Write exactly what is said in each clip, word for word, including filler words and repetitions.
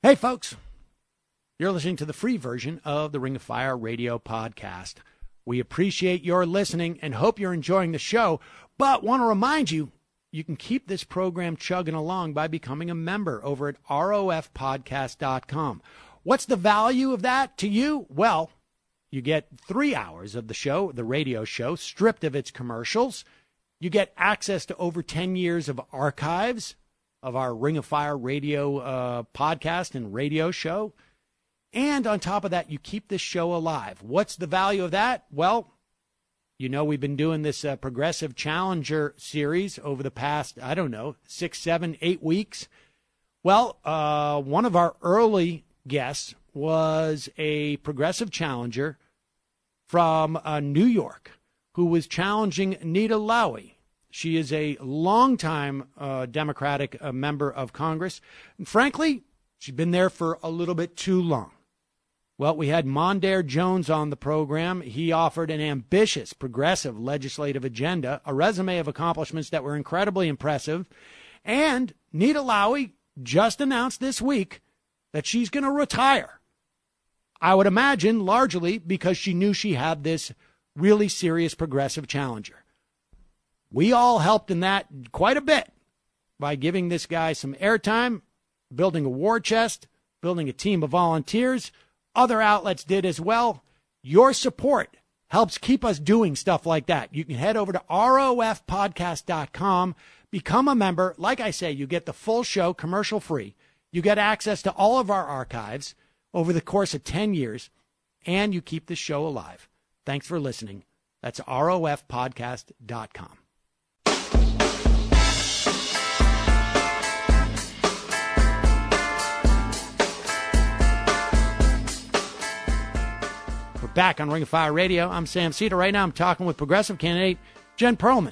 Hey, folks, you're listening to the free version of the Ring of Fire radio podcast. We appreciate your listening and hope you're enjoying the show, but want to remind you, you can keep this program chugging along by becoming a member over at R O F podcast dot com. What's the value of that to you? Well, you get three hours of the show, the radio show, stripped of its commercials. You get access to over ten years of archives of our Ring of Fire radio uh, podcast and radio show. And on top of that, you keep this show alive. What's the value of that? Well, you know, we've been doing this uh, Progressive Challenger series over the past, I don't know, six, seven, eight weeks. Well, uh, one of our early guests was a Progressive Challenger from uh, New York who was challenging Nita Lowey. She is a longtime uh, Democratic uh, member of Congress. And frankly, she's been there for a little bit too long. Well, we had Mondaire Jones on the program. He offered an ambitious, progressive legislative agenda, a resume of accomplishments that were incredibly impressive. And Nita Lowey just announced this week that she's going to retire. I would imagine largely because she knew she had this really serious progressive challenger. We all helped in that quite a bit by giving this guy some airtime, building a war chest, building a team of volunteers. Other outlets did as well. Your support helps keep us doing stuff like that. You can head over to R O F podcast dot com, become a member. Like I say, you get the full show commercial free. You get access to all of our archives over the course of ten years, and you keep the show alive. Thanks for listening. That's R O F podcast dot com. We're back on Ring of Fire Radio. I'm Sam Cedar. Right now I'm talking with progressive candidate Jen Perlman.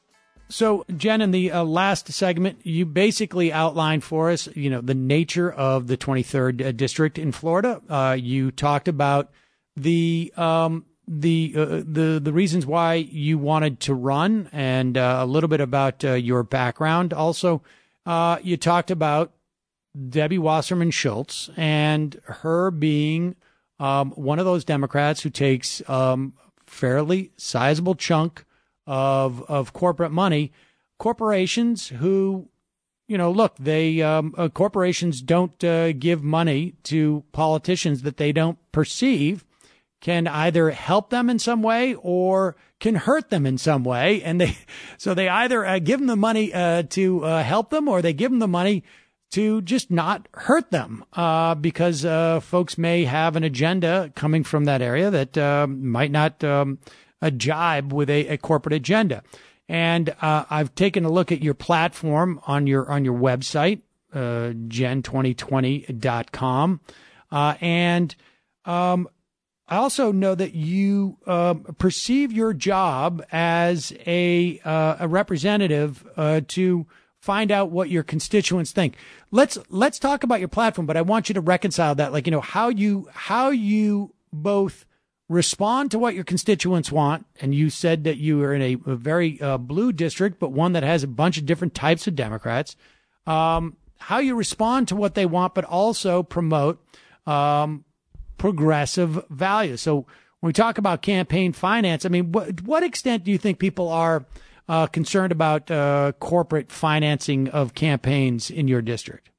So, Jen, in the uh, last segment, you basically outlined for us, you know, the nature of the twenty-third uh, district in Florida. Uh, you talked about the um, the uh, the the reasons why you wanted to run, and uh, a little bit about uh, your background. Also, uh, you talked about Debbie Wasserman Schultz and her being um, one of those Democrats who takes um, fairly sizable chunk of of corporate money. Corporations who, you know, look, they um, uh, corporations don't uh, give money to politicians that they don't perceive can either help them in some way or can hurt them in some way. And they so they either uh, give them the money uh, to uh, help them, or they give them the money to just not hurt them, uh, because uh, folks may have an agenda coming from that area that uh, might not um, a jibe with a, a corporate agenda. And uh, I've taken a look at your platform on your on your website, uh, gen twenty twenty dot com, uh, and um, I also know that you uh, perceive your job as a uh, a representative uh, to find out what your constituents think. Let's let's talk about your platform, but I want you to reconcile that, like, you know, how you how you both respond to what your constituents want. And you said that you are in a, a very uh, blue district, but one that has a bunch of different types of Democrats. Um, how you respond to what they want, but also promote um, progressive values. So when we talk about campaign finance, I mean, what, what extent do you think people are uh, concerned about uh, corporate financing of campaigns in your district?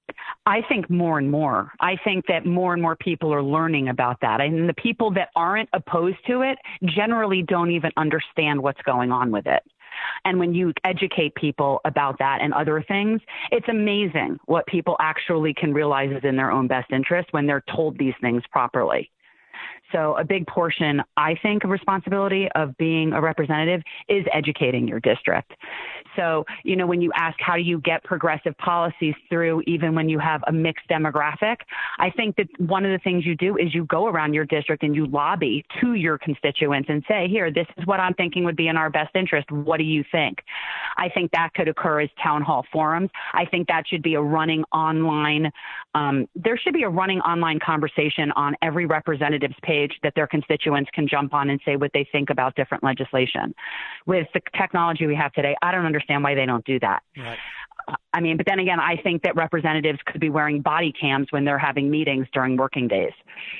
I think more and more. I think that more and more people are learning about that. And the people that aren't opposed to it generally don't even understand what's going on with it. And when you educate people about that and other things, it's amazing what people actually can realize is in their own best interest when they're told these things properly. So a big portion, I think, of responsibility of being a representative is educating your district. So, you know, when you ask how do you get progressive policies through even when you have a mixed demographic, I think that one of the things you do is you go around your district and you lobby to your constituents and say, here, this is what I'm thinking would be in our best interest. What do you think? I think that could occur as town hall forums. I think that should be a running online, um, there should be a running online conversation on every representative's page that their constituents can jump on and say what they think about different legislation. With the technology we have today, I don't understand why they don't do that. Right. I mean, but then again, I think that representatives could be wearing body cams when they're having meetings during working days.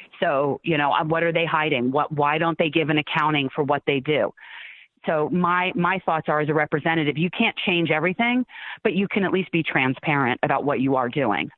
So, you know, what are they hiding? What, why don't they give an accounting for what they do? So my, my thoughts are, as a representative, you can't change everything, but you can at least be transparent about what you are doing.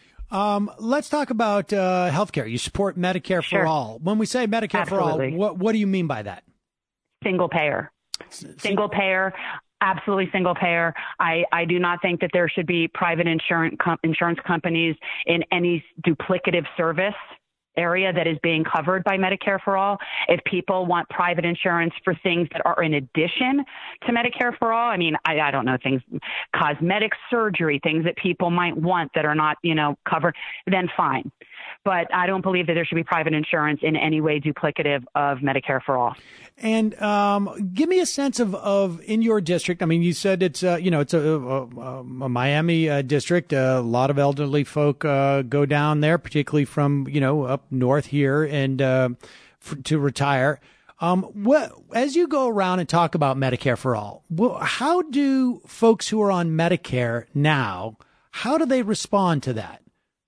Um, let's talk about uh, healthcare. You support Medicare Sure. for all. When we say Medicare Absolutely. for all, what, what do you mean by that? Single payer. Single payer. Absolutely single payer. I, I do not think that there should be private insurance com- insurance companies in any duplicative service area that is being covered by Medicare for all. If people want private insurance for things that are in addition to Medicare for all, I mean, I, I don't know, things, cosmetic surgery, things that people might want that are not, you know, covered, then fine. But I don't believe that there should be private insurance in any way duplicative of Medicare for all. And um, give me a sense of, of in your district. I mean, you said it's uh, you know it's a, a, a Miami uh, district. Uh, a lot of elderly folk uh, go down there, particularly from you know up north here, and uh, for, to retire. Um, what as you go around and talk about Medicare for all, wh- how do folks who are on Medicare now, how do they respond to that?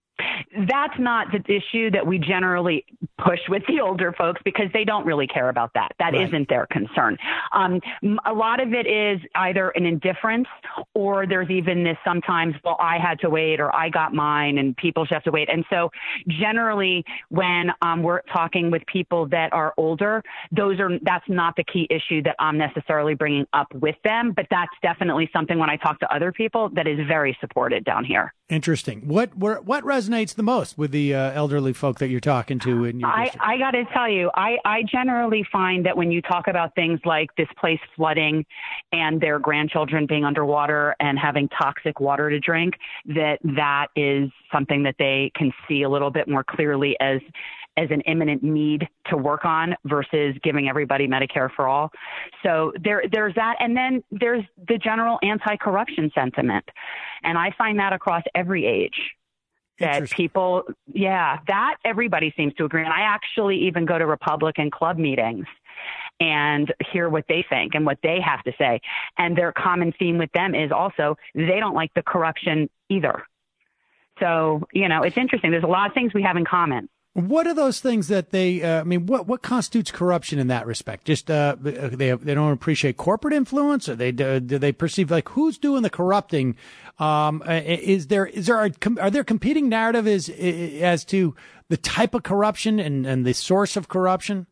That's not the issue that we generally push with the older folks, because they don't really care about that. That Right. isn't their concern. Um, a lot of it is either an indifference, or there's even this sometimes, well, I had to wait, or I got mine, and people should have to wait. And so generally when um, we're talking with people that are older, those are that's not the key issue that I'm necessarily bringing up with them. But that's definitely something when I talk to other people that is very supported down here. Interesting. What what, what resonates the most with the uh, elderly folk that you're talking to in your I, district? I got to tell you, I, I generally find that when you talk about things like this place flooding and their grandchildren being underwater and having toxic water to drink, that that is something that they can see a little bit more clearly as as an imminent need to work on versus giving everybody Medicare for all. So there, there's that. And then there's the general anti-corruption sentiment. And I find that across every age. That people, yeah, that everybody seems to agree. And I actually even go to Republican club meetings and hear what they think and what they have to say. And their common theme with them is also they don't like the corruption either. So, you know, it's interesting. There's a lot of things we have in common. What are those things that they, uh, I mean, what, what constitutes corruption in that respect? Just, uh, they, they don't appreciate corporate influence, or they, do, do they perceive like who's doing the corrupting? Um, is there, is there, are, are there competing narrative as, as to the type of corruption and, and the source of corruption?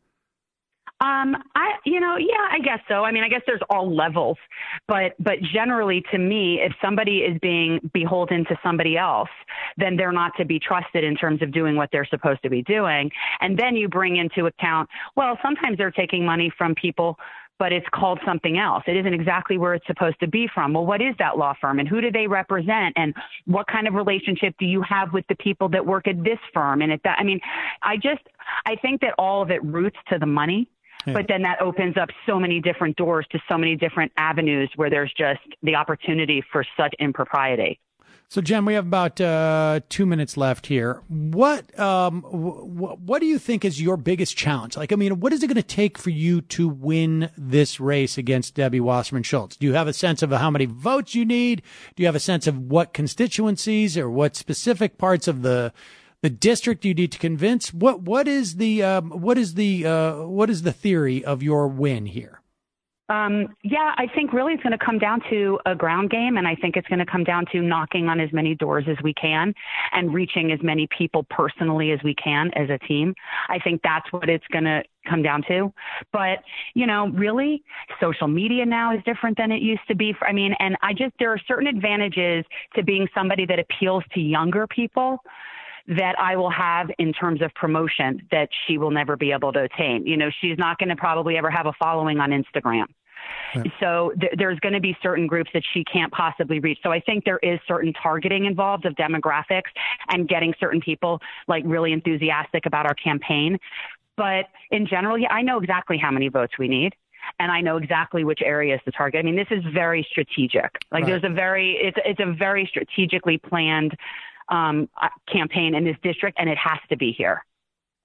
Um, I, you know, yeah, I guess so. I mean, I guess there's all levels, but, but generally to me, if somebody is being beholden to somebody else, then they're not to be trusted in terms of doing what they're supposed to be doing. And then you bring into account, well, sometimes they're taking money from people, but it's called something else. It isn't exactly where it's supposed to be from. Well, what is that law firm, and who do they represent, and what kind of relationship do you have with the people that work at this firm? And at that, I mean, I just, I think that all of it roots to the money. Yeah. But then that opens up so many different doors to so many different avenues where there's just the opportunity for such impropriety. So, Jen, we have about uh, two minutes left here. What um, w- what do you think is your biggest challenge? Like, I mean, what is it going to take for you to win this race against Debbie Wasserman Schultz? Do you have a sense of how many votes you need? Do you have a sense of what constituencies or what specific parts of the the district you need to convince? What what is the um, what is the uh, what is the theory of your win here? Um, yeah, I think really it's going to come down to a ground game, and I think it's going to come down to knocking on as many doors as we can and reaching as many people personally as we can as a team. I think that's what it's going to come down to. But, you know, really, social media now is different than it used to be. I mean, and I just, there are certain advantages to being somebody that appeals to younger people that I will have in terms of promotion that she will never be able to attain. You know, she's not going to probably ever have a following on Instagram. Right. So th- there's going to be certain groups that she can't possibly reach. So I think there is certain targeting involved of demographics and getting certain people like really enthusiastic about our campaign. But in general, yeah, I know exactly how many votes we need. And I know exactly which areas to target. I mean, this is very strategic. Like right. there's a very, it's, it's a very strategically planned um, campaign in this district, and it has to be here.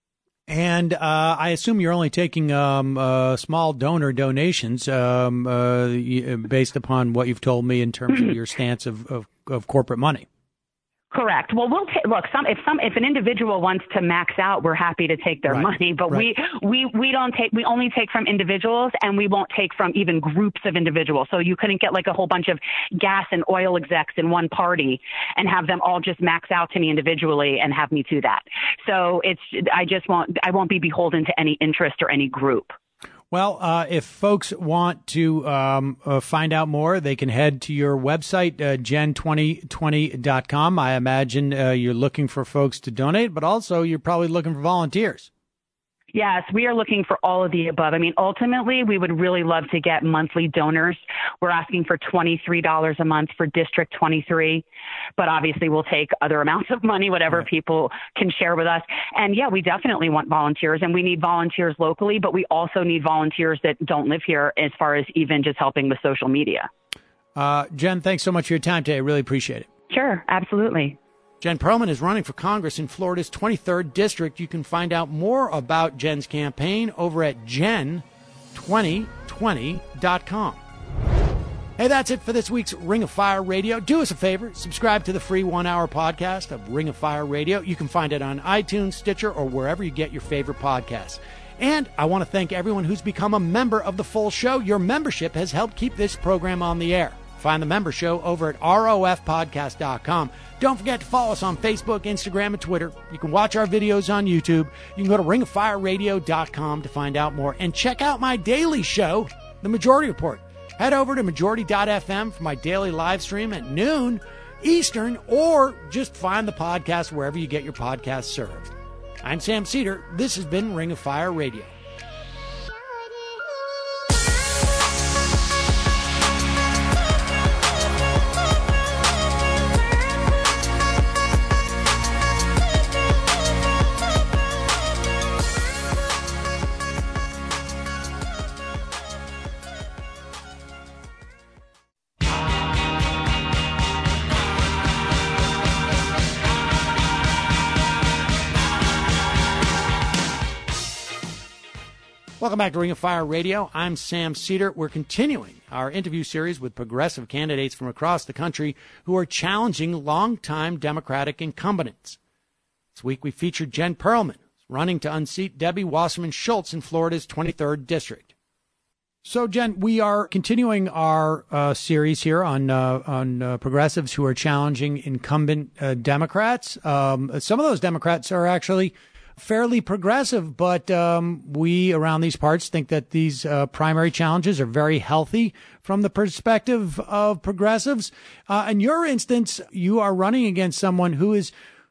And uh, I assume you're only taking um, uh, small donor donations um, uh, based upon what you've told me in terms of your stance of, of, of corporate money. Correct. Well, we'll ta- look. Some if some if an individual wants to max out, we're happy to take their right. money. But right. we we we don't take. We only take from individuals, and we won't take from even groups of individuals. So you couldn't get like a whole bunch of gas and oil execs in one party and have them all just max out to me individually and have me do that. So it's I just won't. I won't be beholden to any interest or any group. Well, uh, if folks want to um, uh, find out more, they can head to your website, uh, gen twenty twenty dot com. I imagine uh, you're looking for folks to donate, but also you're probably looking for volunteers. Yes, we are looking for all of the above. I mean, ultimately, we would really love to get monthly donors. We're asking for twenty-three dollars a month for District twenty-three, but obviously we'll take other amounts of money, whatever right. people can share with us. And yeah, we definitely want volunteers, and we need volunteers locally, but we also need volunteers that don't live here as far as even just helping with social media. Uh, Jen, thanks so much for your time today. I really appreciate it. Sure, absolutely. Jen Perlman is running for Congress in Florida's twenty-third District. You can find out more about Jen's campaign over at gen twenty twenty dot com. Hey, that's it for this week's Ring of Fire Radio. Do us a favor, subscribe to the free one-hour podcast of Ring of Fire Radio. You can find it on iTunes, Stitcher, or wherever you get your favorite podcasts. And I want to thank everyone who's become a member of the full show. Your membership has helped keep this program on the air. Find the member show over at R O F podcast dot com. Don't forget to follow us on Facebook, Instagram, and Twitter. You can watch our videos on YouTube. You can go to ring of fire radio dot com to find out more. And check out my daily show, The Majority Report. Head over to majority dot f m for my daily live stream at noon Eastern, or just find the podcast wherever you get your podcasts served. I'm Sam Cedar. This has been Ring of Fire Radio. Welcome back to Ring of Fire Radio. I'm Sam Cedar. We're continuing our interview series with progressive candidates from across the country who are challenging longtime Democratic incumbents. This week we featured Jen Perlman, running to unseat Debbie Wasserman Schultz in Florida's twenty-third District. So, Jen, we are continuing our uh, series here on uh, on uh, progressives who are challenging incumbent uh, Democrats. Um, some of those Democrats are actually fairly progressive, but um, we around these parts think that these uh, primary challenges are very healthy from the perspective of progressives. Uh, in your instance, you are running against someone who is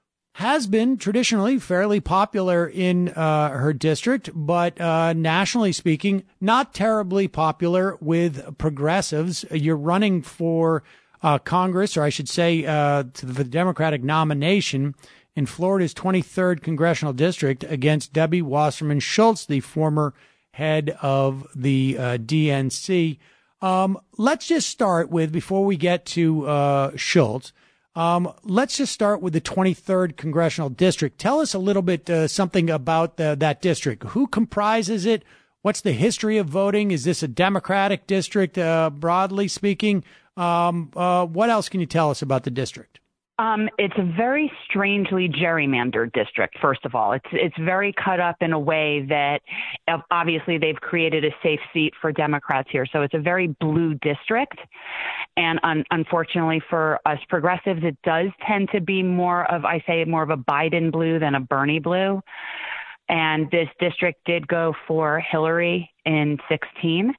has been traditionally fairly popular in uh, her district, but uh, nationally speaking, not terribly popular with progressives. You're running for uh, Congress, or I should say uh, to the Democratic nomination in Florida's twenty-third Congressional District against Debbie Wasserman Schultz, the former head of the uh, D N C. Um, let's just start with, before we get to uh, Schultz, um, let's just start with the twenty-third Congressional District. Tell us a little bit uh, something about the, that district. Who comprises it? What's the history of voting? Is this a Democratic district, uh, broadly speaking? Um, uh, what else can you tell us about the district? Um, it's a very strangely gerrymandered district, first of all. It's it's very cut up in a way that uh, obviously they've created a safe seat for Democrats here. So it's a very blue district. And un- unfortunately for us progressives, it does tend to be more of, I say, more of a Biden blue than a Bernie blue. And this district did go for Hillary in sixteen.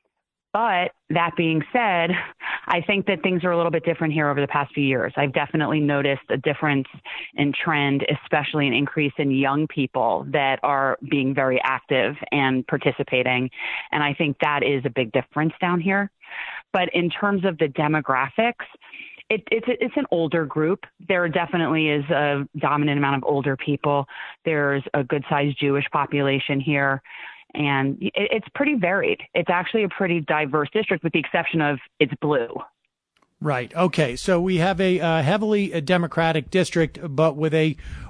But that being said, I think that things are a little bit different here over the past few years. I've definitely noticed a difference in trend, especially an increase in young people that are being very active and participating. And I think that is a big difference down here. But in terms of the demographics, It, it's it's an older group. There definitely is a dominant amount of older people. There's a good-sized Jewish population here. And it's pretty varied. It's actually a pretty diverse district with the exception of it's blue. Right. Okay. So we have a uh, heavily a Democratic district, but with a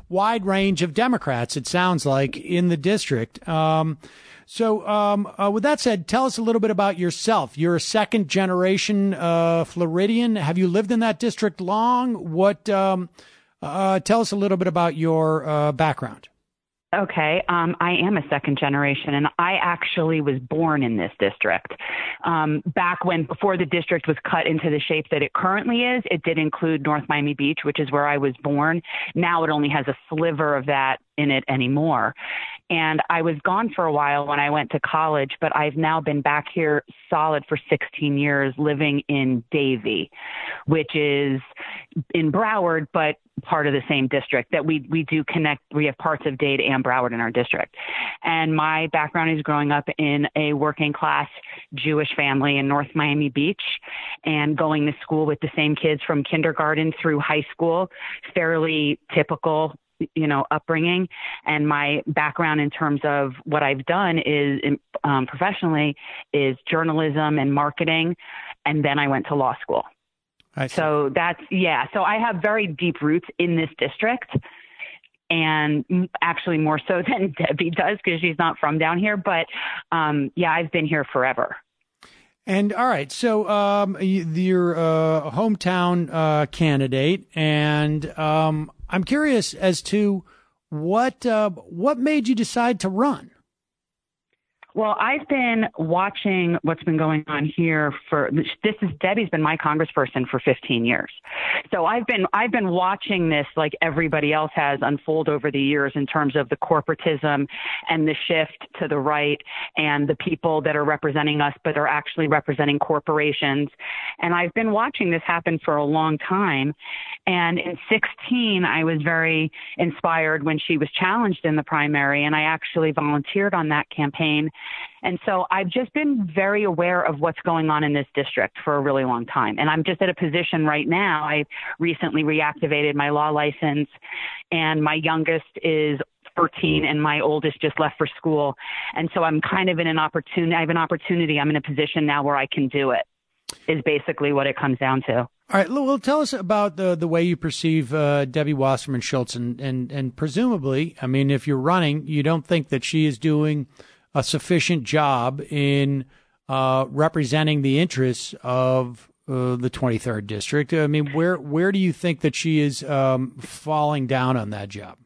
wide range of Democrats, it sounds like, in the district. Um, so um, uh, with that said, tell us a little bit about yourself. You're a second generation uh, Floridian. Have you lived in that district long? What? Um, uh, tell us a little bit about your uh, background. Okay, um, I am a second generation, and I actually was born in this district. Um, back when, before the district was cut into the shape that it currently is, it did include North Miami Beach, which is where I was born. Now it only has a sliver of that in it anymore. And I was gone for a while when I went to college, but I've now been back here solid for sixteen years living in Davie, which is in Broward, but part of the same district that we, we do connect. We have parts of Dade and Broward in our district. And my background is growing up in a working class Jewish family in North Miami Beach and going to school with the same kids from kindergarten through high school, fairly typical, you know, upbringing. And my background in terms of what I've done is um, professionally is journalism and marketing. And then I went to law school. So that's, yeah. So I have very deep roots in this district, and actually more so than Debbie does because she's not from down here. But um, yeah, I've been here forever. And all right, so um, your uh, hometown uh, candidate, and um, I'm curious as to what uh, what made you decide to run? Well, I've been watching what's been going on here for this is Debbie's been my congressperson for fifteen years. So I've been I've been watching this like everybody else has unfold over the years in terms of the corporatism and the shift to the right and the people that are representing us but are actually representing corporations. And I've been watching this happen for a long time. And in sixteen, I was very inspired when she was challenged in the primary, and I actually volunteered on that campaign. And so I've just been very aware of what's going on in this district for a really long time. And I'm just at a position right now. I recently reactivated my law license, and my youngest is thirteen and my oldest just left for school. And so I'm kind of in an opportunity. I have an opportunity. I'm in a position now where I can do it, is basically what it comes down to. All right. Well, tell us about the the way you perceive uh, Debbie Wasserman Schultz, and, and, and presumably, I mean, if you're running, you don't think that she is doing a sufficient job in uh, representing the interests of uh, the twenty-third district. I mean, where where do you think that she is um, falling down on that job?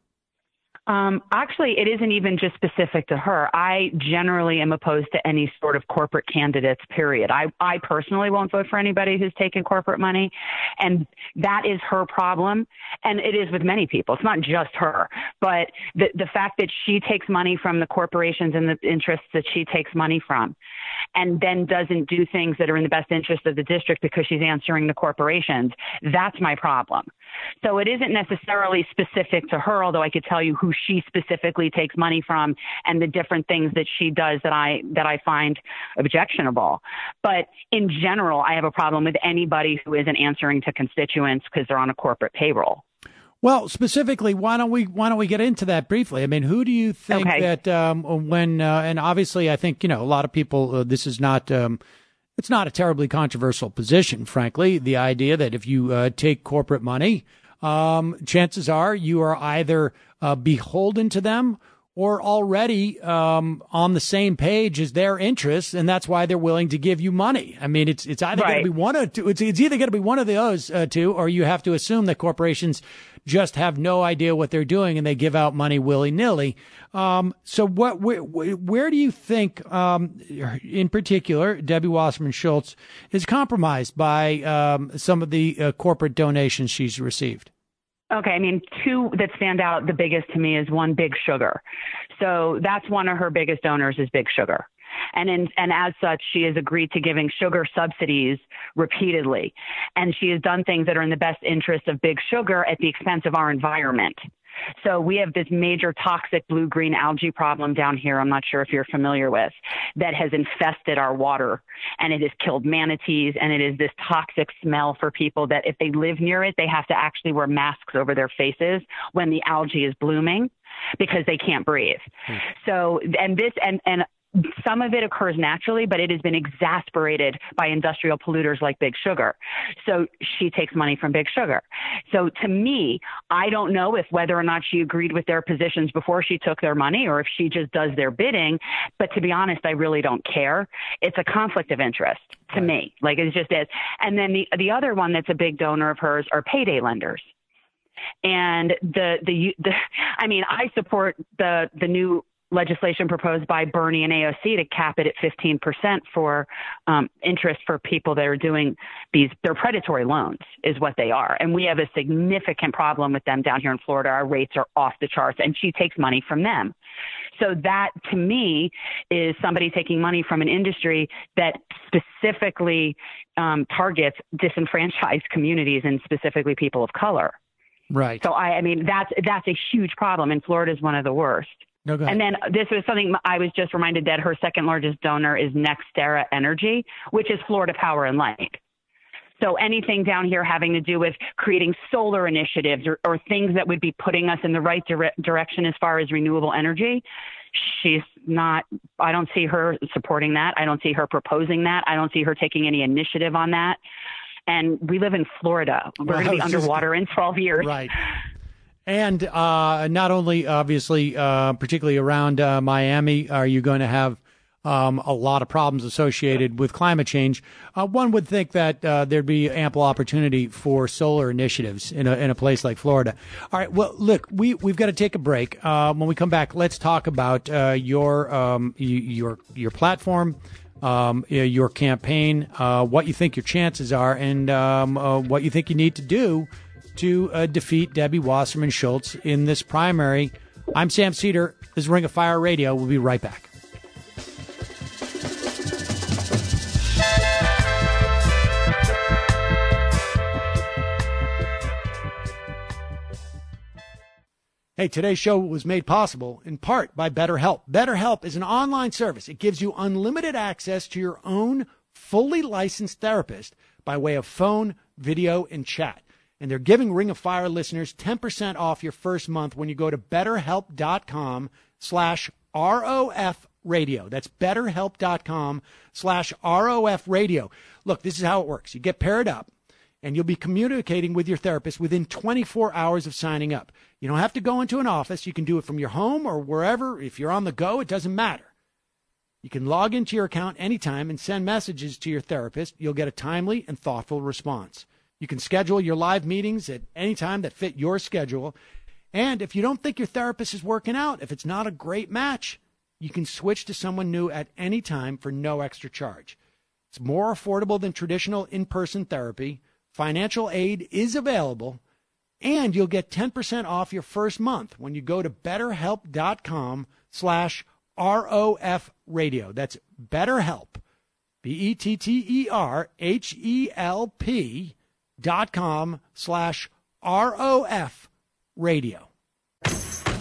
Um, actually, it isn't even just specific to her. I generally am opposed to any sort of corporate candidates, period. I, I personally won't vote for anybody who's taken corporate money, and that is her problem. And it is with many people. It's not just her. But the, the fact that she takes money from the corporations and the interests that she takes money from, and then doesn't do things that are in the best interest of the district because she's answering the corporations, that's my problem. So it isn't necessarily specific to her, although I could tell you who she specifically takes money from and the different things that she does that I that I find objectionable. But in general, I have a problem with anybody who isn't answering to constituents because they're on a corporate payroll. Well, specifically, why don't we why don't we get into that briefly? I mean, who do you think okay. that um, when uh, and obviously, I think you know a lot of people. Uh, this is not. Um, It's not a terribly controversial position, frankly. The idea that if you uh, take corporate money, um, chances are you are either uh, beholden to them or already um, on the same page as their interests, and that's why they're willing to give you money. I mean, it's it's either right. going to be one of two. It's, it's either going to be one of those uh, two, or you have to assume that corporations just have no idea what they're doing and they give out money willy nilly. Um, so, what where, where do you think, um, in particular, Debbie Wasserman Schultz is compromised by um, some of the uh, corporate donations she's received? Okay, I mean, two that stand out the biggest to me is one, Big Sugar. So that's one of her biggest donors is Big Sugar. And in, and as such, she has agreed to giving sugar subsidies repeatedly. And she has done things that are in the best interest of Big Sugar at the expense of our environment. So we have this major toxic blue-green algae problem down here, I'm not sure if you're familiar with, that has infested our water. And it has killed manatees, and it is this toxic smell for people that if they live near it, they have to actually wear masks over their faces when the algae is blooming because they can't breathe. Hmm. So, and this, and, and some of it occurs naturally, but it has been exasperated by industrial polluters like Big Sugar. So she takes money from Big Sugar. So to me, I don't know if whether or not she agreed with their positions before she took their money or if she just does their bidding. But to be honest, I really don't care. It's a conflict of interest to me. Like it just is. And then the the other one that's a big donor of hers are payday lenders. And the, the, the I mean, I support the, the new legislation proposed by Bernie and A O C to cap it at fifteen percent for um, interest for people that are doing these, they're predatory loans is what they are. And we have a significant problem with them down here in Florida. Our rates are off the charts and she takes money from them. So that to me is somebody taking money from an industry that specifically um, targets disenfranchised communities and specifically people of color. Right. So I, I mean, that's, that's a huge problem and Florida is one of the worst. No, go ahead. And then this was something I was just reminded that her second largest donor is NextEra Energy, which is Florida Power and Light. So anything down here having to do with creating solar initiatives or, or things that would be putting us in the right dire- direction as far as renewable energy, she's not, I don't see her supporting that. I don't see her proposing that. I don't see her taking any initiative on that. And we live in Florida. We're well, going to be underwater just, in twelve years. Right. And uh, not only, obviously, uh, particularly around uh, Miami, are you going to have um, a lot of problems associated with climate change. Uh, one would think that uh, there'd be ample opportunity for solar initiatives in a, in a place like Florida. All right. Well, look, we, we've got to take a break. Uh, when we come back, let's talk about uh, your um, your your platform, um, your campaign, uh, what you think your chances are, and um, uh, what you think you need to do to uh, defeat Debbie Wasserman Schultz in this primary. I'm Sam Cedar. This is Ring of Fire Radio. We'll be right back. Hey, today's show was made possible in part by BetterHelp. BetterHelp is an online service. It gives you unlimited access to your own fully licensed therapist by way of phone, video, and chat. And they're giving Ring of Fire listeners ten percent off your first month when you go to betterhelp.com slash ROF radio. That's betterhelp.com slash ROF radio. Look, this is how it works. You get paired up, and you'll be communicating with your therapist within twenty-four hours of signing up. You don't have to go into an office. You can do it from your home or wherever. If you're on the go, it doesn't matter. You can log into your account anytime and send messages to your therapist. You'll get a timely and thoughtful response. You can schedule your live meetings at any time that fit your schedule. And if you don't think your therapist is working out, if it's not a great match, you can switch to someone new at any time for no extra charge. It's more affordable than traditional in-person therapy. Financial aid is available, and you'll get ten percent off your first month when you go to betterhelp.com slash ROF radio. That's BetterHelp, B E T T E R H E L P dot com slash R O F radio. Hey,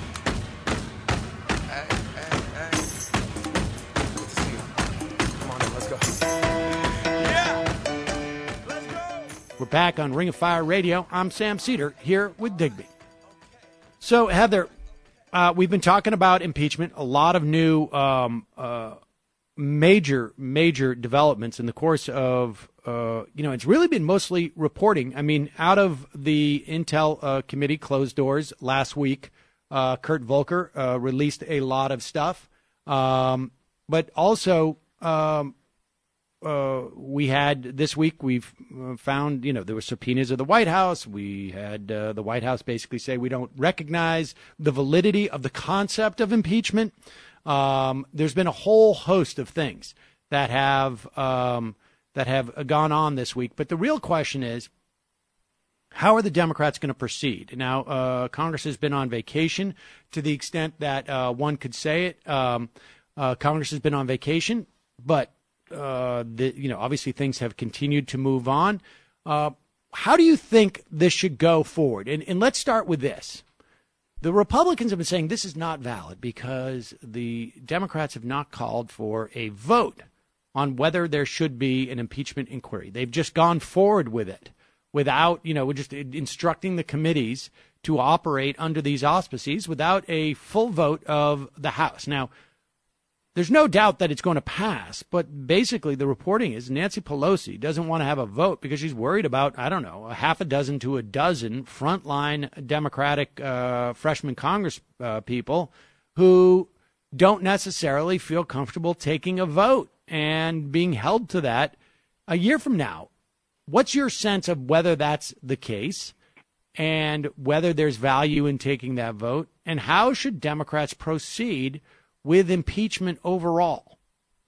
hey, hey. Good to see you. Come on in, let's go. Yeah! Let's go! We're back on Ring of Fire Radio. I'm Sam Cedar here with Digby. So, Heather, uh, we've been talking about impeachment, a lot of new um, uh, major, major developments in the course of Uh, you know, it's really been mostly reporting. I mean, out of the Intel uh, committee closed doors last week, uh, Kurt Volker uh, released a lot of stuff. Um, but also, um, uh, we had this week, we've found, you know, there were subpoenas of the White House. We had uh, the White House basically say we don't recognize the validity of the concept of impeachment. Um, there's been a whole host of things that have um, that have gone on this week. But the real question is, how are the Democrats going to proceed? Now, uh, Congress has been on vacation to the extent that uh, one could say it. Um, uh, Congress has been on vacation, but, uh, the, you know, obviously things have continued to move on. Uh, how do you think this should go forward? And, and let's start with this. The Republicans have been saying this is not valid because the Democrats have not called for a vote on whether there should be an impeachment inquiry. They've just gone forward with it without, you know, we're just instructing the committees to operate under these auspices without a full vote of the House. Now, there's no doubt that it's going to pass. But basically, the reporting is Nancy Pelosi doesn't want to have a vote because she's worried about, I don't know, a half a dozen to a dozen frontline Democratic uh, freshman Congress uh, people who don't necessarily feel comfortable taking a vote and being held to that a year from now. What's your sense of whether that's the case and whether there's value in taking that vote? And how should Democrats proceed with impeachment overall?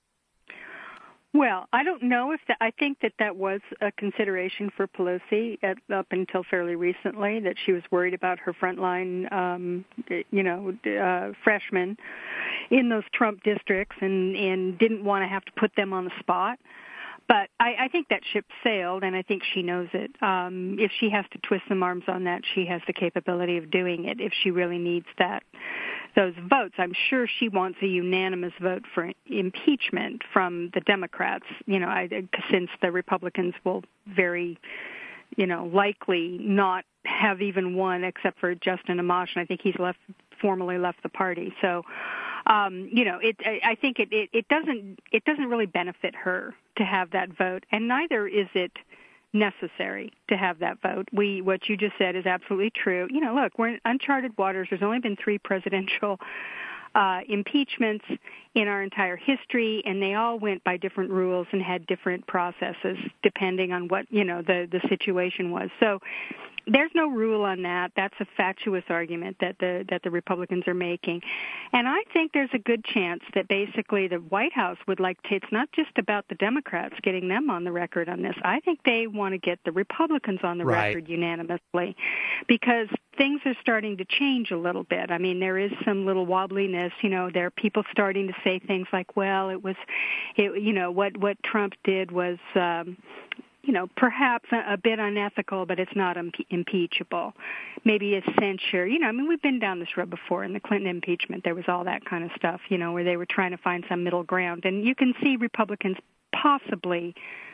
Well, I don't know if that, I think that that was a consideration for Pelosi at, up until fairly recently, that she was worried about her frontline, um, you know, uh, freshmen in those Trump districts and, and didn't want to have to put them on the spot. But I, I think that ship sailed, and I think she knows it. Um, if she has to twist some arms on that, she has the capability of doing it if she really needs that. Those votes. I'm sure she wants a unanimous vote for impeachment from the Democrats, you know, I, since the Republicans will very, you know, likely not have even one except for Justin Amash, and I think he's left formally left the party. So, um, you know, it, I think it, it, it doesn't it doesn't really benefit her to have that vote, and neither is it necessary to have that vote. We, what you just said is absolutely true. You know, look, we're in uncharted waters. There's only been three presidential uh, impeachments in our entire history, and they all went by different rules and had different processes depending on what, you know, the, the situation was. So there's no rule on that. That's a fatuous argument that the that the Republicans are making. And I think there's a good chance that basically the White House would like to, it's not just about the Democrats getting them on the record on this. I think they want to get the Republicans on the right. record unanimously, because things are starting to change a little bit. I mean, there is some little wobbliness. You know, there are people starting to say things like, well, it was, it, you know, what, what Trump did was, um, you know, perhaps a, a bit unethical, but it's not impe- impeachable. Maybe a censure. You know, I mean, we've been down this road before. In the Clinton impeachment, there was all that kind of stuff, you know, where they were trying to find some middle ground. And you can see Republicans possibly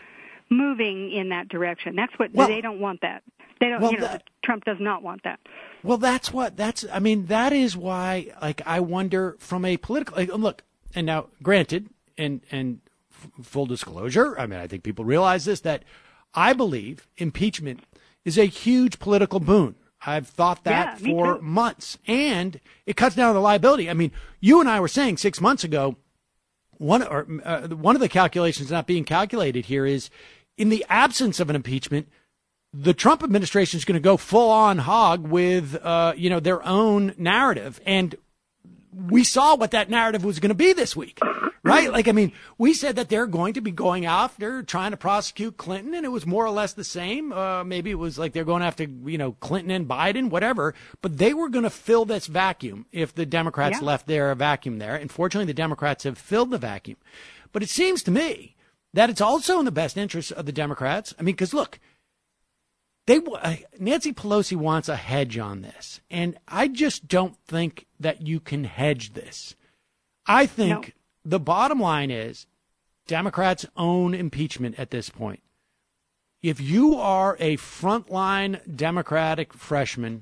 moving in that direction. That's what, well, they don't want that. They don't, well, you know, that, Trump does not want that. Well, that's what, that's, I mean, that is why, like, I wonder from a political, like, look, and now, granted, and, and, full disclosure, I mean, I think people realize this, that I believe impeachment is a huge political boon. I've thought that yeah, for months, and it cuts down on the liability. I mean, you and I were saying six months ago, one or uh, one of the calculations not being calculated here is, in the absence of an impeachment, the Trump administration is going to go full on hog with, uh, you know, their own narrative. And we saw what that narrative was going to be this week, right? Like, I mean, we said that they're going to be going after trying to prosecute Clinton, and it was more or less the same. Uh, maybe it was like they're going after, you know, Clinton and Biden, whatever. But they were going to fill this vacuum if the Democrats yeah. left their vacuum there. And fortunately, the Democrats have filled the vacuum. But it seems to me that it's also in the best interest of the Democrats. I mean, because look, They Nancy Pelosi wants a hedge on this, and I just don't think that you can hedge this. I think no. the bottom line is Democrats own impeachment at this point. If you are a frontline Democratic freshman,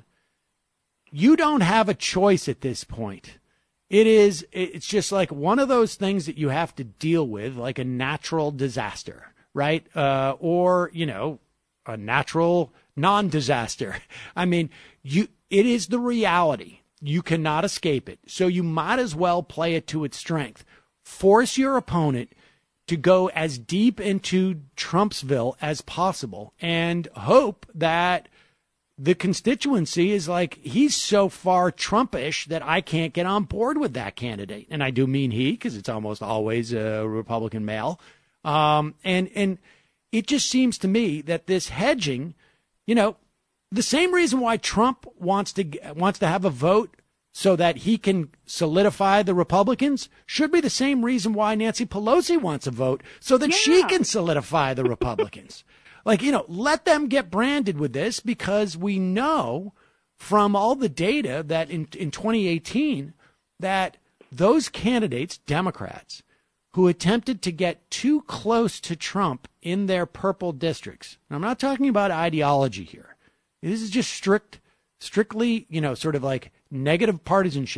you don't have a choice at this point. It is, it's just like one of those things that you have to deal with, like a natural disaster, right? Uh, or, you know, a natural non-disaster. I mean, you, it is the reality. You cannot escape it. So you might as well play it to its strength. Force your opponent to go as deep into Trumpsville as possible and hope that the constituency is like, he's so far Trumpish that I can't get on board with that candidate. And I do mean he, because it's almost always a Republican male. Um, and, and it just seems to me that this hedging, you know, the same reason why Trump wants to wants to have a vote so that he can solidify the Republicans should be the same reason why Nancy Pelosi wants a vote so that yeah. she can solidify the Republicans. Like, you know, let them get branded with this, because we know from all the data that in, in twenty eighteen that those candidates, Democrats, who attempted to get too close to Trump in their purple districts. And I'm not talking about ideology here. This is just strict, strictly, you know, sort of like negative partisanship.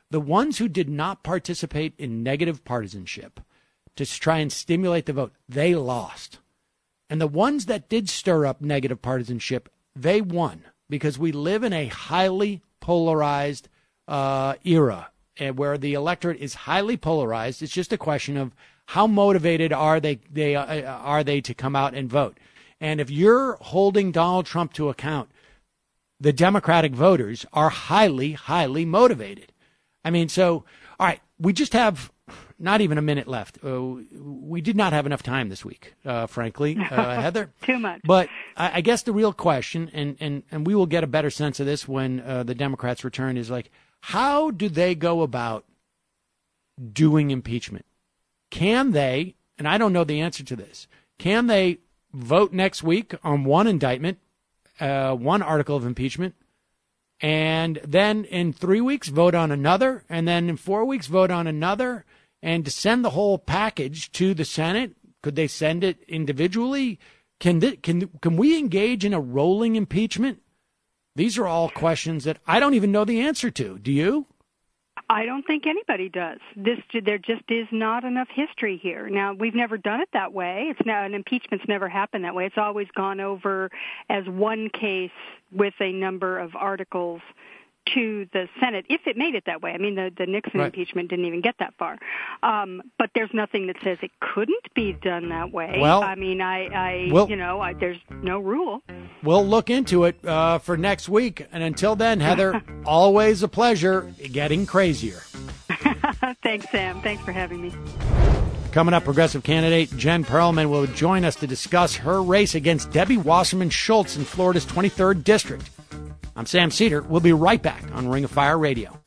The ones who did not participate in negative partisanship to try and stimulate the vote, they lost. And the ones that did stir up negative partisanship, they won, because we live in a highly polarized uh, era where the electorate is highly polarized. It's just a question of how motivated are they, they uh, are they to come out and vote. And if you're holding Donald Trump to account, the Democratic voters are highly, highly motivated. I mean, so, all right, we just have not even a minute left. Uh, we did not have enough time this week, uh, frankly, uh, Heather. Too much. But I, I guess the real question, and, and, and we will get a better sense of this when uh, the Democrats return, is like, how do they go about doing impeachment? Can they, and I don't know the answer to this, can they vote next week on one indictment, uh, one article of impeachment, and then in three weeks vote on another, and then in four weeks vote on another, and to send the whole package to the Senate? Could they send it individually? Can th- can can we engage in a rolling impeachment? These are all questions that I don't even know the answer to. Do you? I don't think anybody does. This there just is not enough history here. Now, we've never done it that way. It's now an impeachment's never happened that way. It's always gone over as one case with a number of articles to the Senate, if it made it that way. I mean, the, the Nixon right. impeachment didn't even get that far. Um, but there's nothing that says it couldn't be done that way. Well, I mean, I, I we'll, you know, I, there's no rule. We'll look into it uh, for next week. And until then, Heather, always a pleasure getting crazier. Thanks, Sam. Thanks for having me. Coming up, progressive candidate Jen Perlman will join us to discuss her race against Debbie Wasserman Schultz in Florida's twenty-third district. I'm Sam Cedar. We'll be right back on Ring of Fire Radio.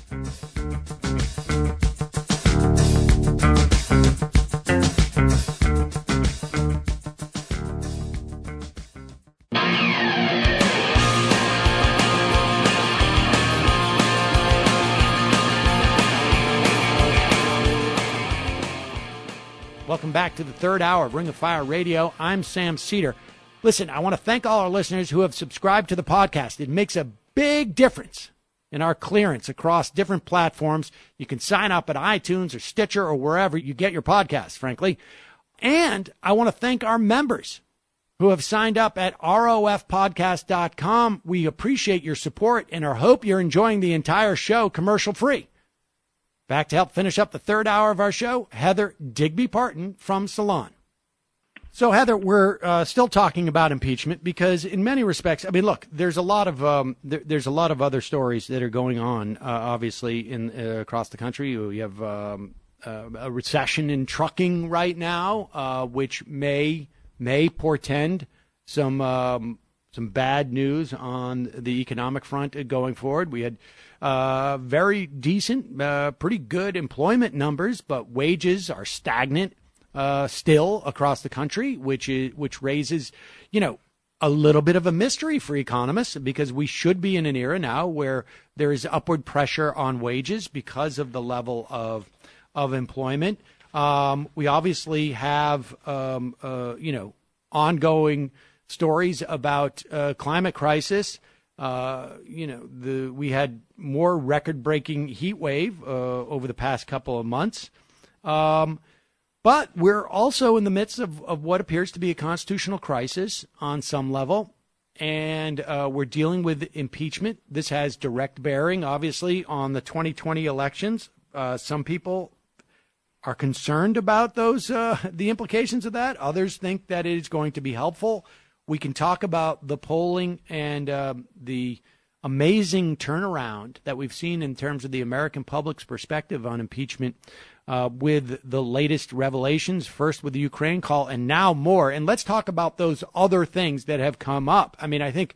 Welcome back to the third hour of Ring of Fire Radio. I'm Sam Cedar. Listen, I want to thank all our listeners who have subscribed to the podcast. It makes a big difference in our clearance across different platforms. You can sign up at iTunes or Stitcher or wherever you get your podcasts, frankly. And I want to thank our members who have signed up at R O F podcast dot com. We appreciate your support and I hope you're enjoying the entire show commercial-free. Back to help finish up the third hour of our show, Heather Digby Parton from Salon. So, Heather, we're uh, still talking about impeachment because in many respects, I mean, look, there's a lot of um, there, there's a lot of other stories that are going on, uh, obviously, in uh, across the country. We have um, uh, a recession in trucking right now, uh, which may may portend some um, some bad news on the economic front going forward. We had uh, very decent, uh, pretty good employment numbers, but wages are stagnant. Uh, still across the country, which is which raises, you know, a little bit of a mystery for economists because we should be in an era now where there is upward pressure on wages because of the level of of employment. Um, we obviously have, um, uh, you know, ongoing stories about uh, climate crisis. Uh, you know, the we had more record-breaking heat wave uh, over the past couple of months. Um, But we're also in the midst of, of what appears to be a constitutional crisis on some level, and uh, we're dealing with impeachment. This has direct bearing, obviously, on the twenty twenty elections. Uh, some people are concerned about those, uh, the implications of that. Others think that it is going to be helpful. We can talk about the polling and uh, the amazing turnaround that we've seen in terms of the American public's perspective on impeachment. Uh, with the latest revelations, first with the Ukraine call and now more. And let's talk about those other things that have come up. I mean, I think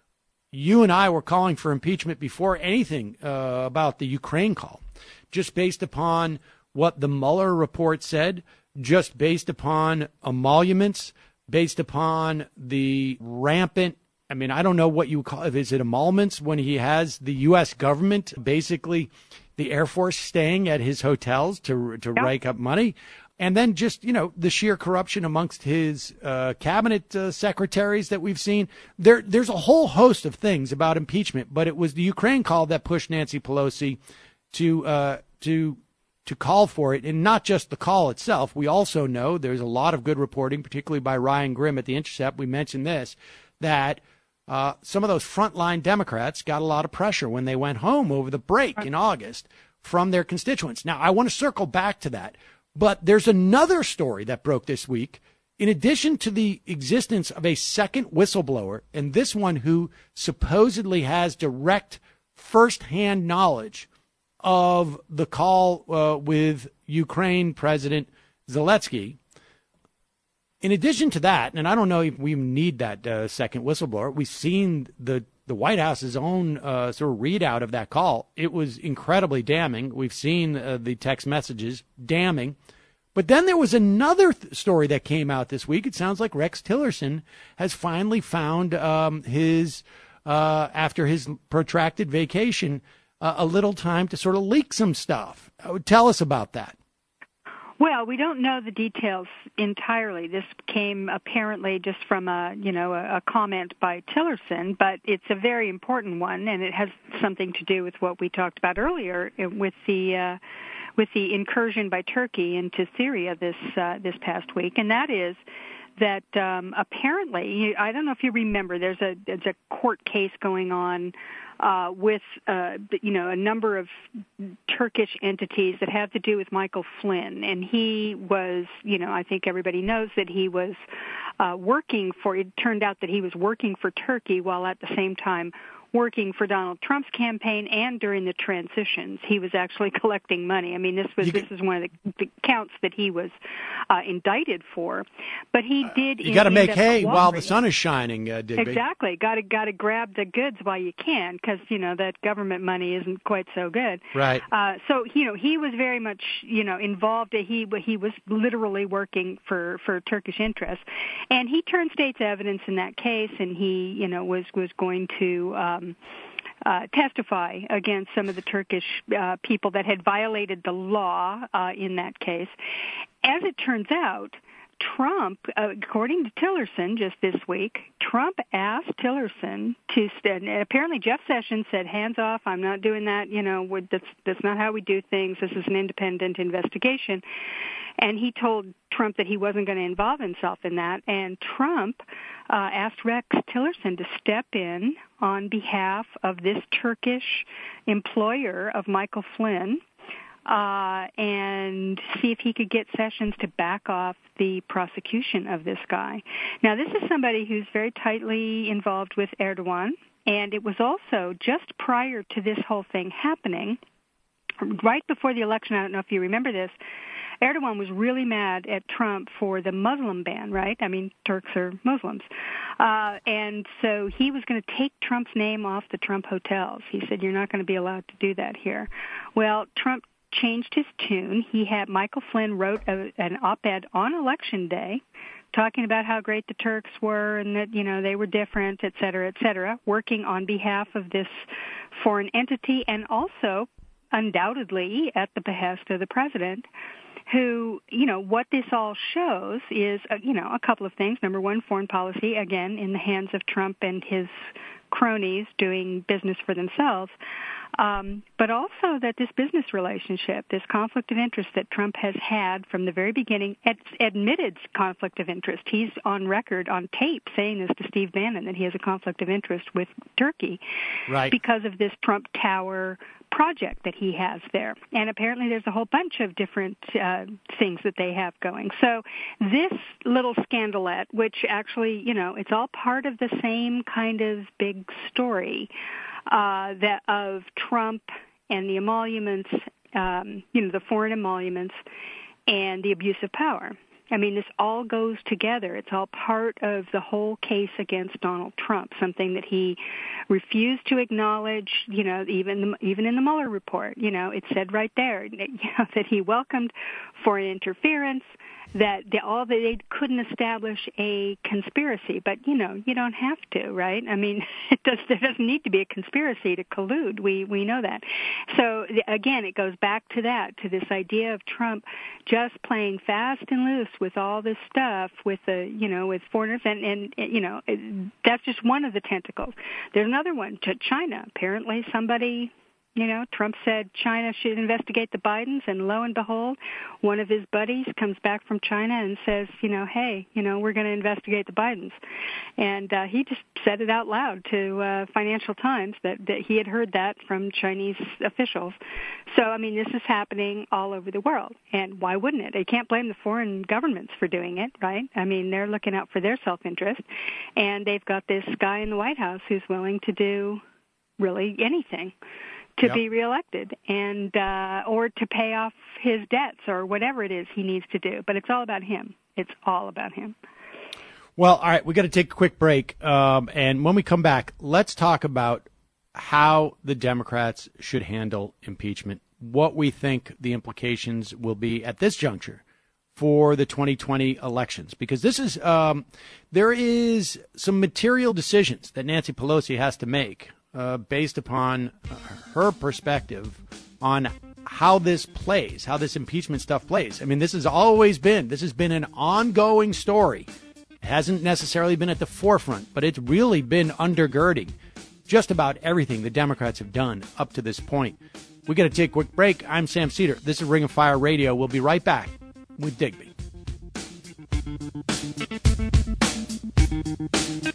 you and I were calling for impeachment before anything uh, about the Ukraine call, just based upon what the Mueller report said, just based upon emoluments, based upon the rampant, I mean, I don't know what you call it. Is it emoluments when he has the U S government, basically the Air Force staying at his hotels to to yeah. rake up money? And then just, you know, the sheer corruption amongst his uh, cabinet uh, secretaries that we've seen. There, There's a whole host of things about impeachment, but it was the Ukraine call that pushed Nancy Pelosi to uh, to to call for it, and not just the call itself. We also know there's a lot of good reporting, particularly by Ryan Grimm at The Intercept. We mentioned this, that uh, some of those frontline Democrats got a lot of pressure when they went home over the break in August from their constituents. Now, I want to circle back to that, but there's another story that broke this week. In addition to the existence of a second whistleblower, and this one who supposedly has direct firsthand knowledge of the call uh, with Ukraine President Zelensky. In addition to that, and I don't know if we need that uh, second whistleblower, we've seen the, the White House's own uh, sort of readout of that call. It was incredibly damning. We've seen uh, the text messages, damning. But then there was another th- story that came out this week. It sounds like Rex Tillerson has finally found um, his, uh, after his protracted vacation, uh, a little time to sort of leak some stuff. Uh, tell us about that. Well, we don't know the details entirely. This came apparently just from a, you know, a, a comment by Tillerson, but it's a very important one, and it has something to do with what we talked about earlier with the uh, with the incursion by Turkey into Syria this uh, this past week, and that is that um, apparently, I don't know if you remember, there's a there's a court case going on uh, with uh, you know a number of Turkish entities that have to do with Michael Flynn, and he was, you know, I think everybody knows that he was uh, working for. It turned out that he was working for Turkey while at the same time working for Donald Trump's campaign, and during the transitions, he was actually collecting money. I mean, this was this is one of the, the counts that he was uh, indicted for. But he did. Uh, you got to make hay while the sun is shining, uh, Digby. Exactly. Got to got to grab the goods while you can, because you know that government money isn't quite so good. Right. Uh, so you know he was very much you know involved. He he was literally working for for Turkish interests, and he turned state's evidence in that case, and he you know was was going to. Um, Uh, testify against some of the Turkish uh, people that had violated the law uh, in that case. As it turns out, Trump, uh, according to Tillerson just this week, Trump asked Tillerson to, st- and apparently Jeff Sessions said, hands off, I'm not doing that, you know, we're, that's, that's not how we do things, this is an independent investigation. And he told Trump that he wasn't going to involve himself in that. And Trump uh, asked Rex Tillerson to step in on behalf of this Turkish employer of Michael Flynn uh, and see if he could get Sessions to back off the prosecution of this guy. Now, this is somebody who's very tightly involved with Erdogan. And it was also just prior to this whole thing happening, right before the election, I don't know if you remember this, Erdogan was really mad at Trump for the Muslim ban, right? I mean, Turks are Muslims. Uh, and so he was going to take Trump's name off the Trump hotels. He said, you're not going to be allowed to do that here. Well, Trump changed his tune. He had Michael Flynn wrote a, an op-ed on Election Day talking about how great the Turks were and that, you know, they were different, et cetera, et cetera, working on behalf of this foreign entity and also undoubtedly at the behest of the president, who, you know, what this all shows is, uh, you know, a couple of things. Number one, foreign policy, again, in the hands of Trump and his cronies doing business for themselves, um, but also that this business relationship, this conflict of interest that Trump has had from the very beginning, ad- admitted conflict of interest. He's on record, on tape, saying this to Steve Bannon, that he has a conflict of interest with Turkey right. because of this Trump Tower project that he has there. And apparently there's a whole bunch of different uh, things that they have going. So this little scandalette, which actually, you know, it's all part of the same kind of big story uh, that of Trump and the emoluments, um, you know, the foreign emoluments and the abuse of power. I mean, this all goes together. It's all part of the whole case against Donald Trump, something that he refused to acknowledge, you know, even even in the Mueller report. You know, it said right there, you know, that he welcomed foreign interference, that they, all that they couldn't establish a conspiracy. But, you know, you don't have to, right? I mean, it does, there doesn't need to be a conspiracy to collude. We we know that. So, again, it goes back to that, to this idea of Trump just playing fast and loose with all this stuff with the, you know, with foreigners. And, and you know, that's just one of the tentacles. There's another one to China. Apparently somebody You know, Trump said China should investigate the Bidens, and lo and behold, one of his buddies comes back from China and says, you know, hey, you know, we're going to investigate the Bidens. And uh, he just said it out loud to uh, Financial Times that, that he had heard that from Chinese officials. So, I mean, this is happening all over the world. And why wouldn't it? They can't blame the foreign governments for doing it, right? I mean, they're looking out for their self-interest. And they've got this guy in the White House who's willing to do really anything to yep. be reelected and uh, or to pay off his debts or whatever it is he needs to do. But it's all about him. It's all about him. Well, all right, we got to take a quick break. Um, and when we come back, let's talk about how the Democrats should handle impeachment, what we think the implications will be at this juncture for the twenty twenty elections, because this is um, there is some material decisions that Nancy Pelosi has to make Uh, based upon uh, her perspective on how this plays, how this impeachment stuff plays. I mean, this has always been, this has been an ongoing story. It hasn't necessarily been at the forefront, but it's really been undergirding just about everything the Democrats have done up to this point. We got to take a quick break. I'm Sam Cedar. This is Ring of Fire Radio. We'll be right back with Digby.